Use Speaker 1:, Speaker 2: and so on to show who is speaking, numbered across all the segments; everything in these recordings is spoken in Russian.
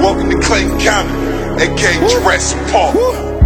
Speaker 1: Welcome to Clayton County, aka Jurassic Park.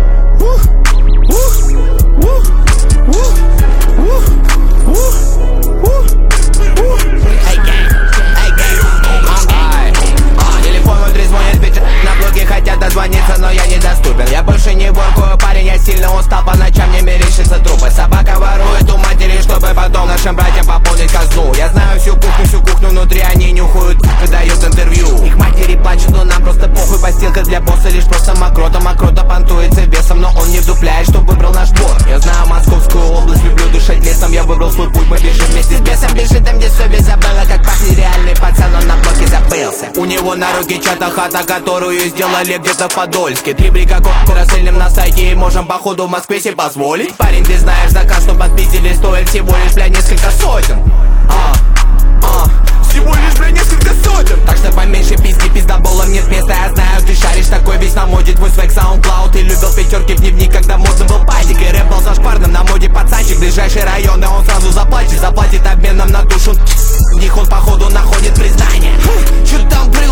Speaker 2: Телефон мой трезвонит, бичи на блоге хотят дозвониться, но я недоступен. Я больше не воркую, парень, я сильно устал. По ночам мне мерещатся трупы. Собака ворует у матери, чтобы потом нашим братьям пополнить казну. Я знаю всю кухню внутри, они нюхают и дают интервью. Их матери плачут, но нам просто похуй. Постилка для босса лишь просто мокрота. Мокрота понтуется весом, но он не вдупляет, что выбрал наш двор. Я знаю Московскую область, люблю дышать лесом. Я выбрал свой путь, мы бежим вместе с бесом. Бежит там, где совесть забыла, как пахнет реальный пацан, он на блоке забылся. У него на руке чья-то хата, которую сделали где-то в Подольске. 3 брика рассыльным на сайте, и можем походу в Москве себе позволить. Парень, ты знаешь, заказ, что подпиздили, стоит всего лишь, бля, несколько сотен. Всего лишь, бля, несколько сотен. Так что поменьше пизди, пиздоболом нет места. Я знаю, ты шаришь, такой весь на моде. Твой свек SoundCloud, ты любил пятерки в дневник, когда модно был пазик. И рэп был зашкварным, на моде пацанчик. Ближайший район, да он сразу заплатит. Заплатит обменом на душу. В них он походу находит признание. Чё там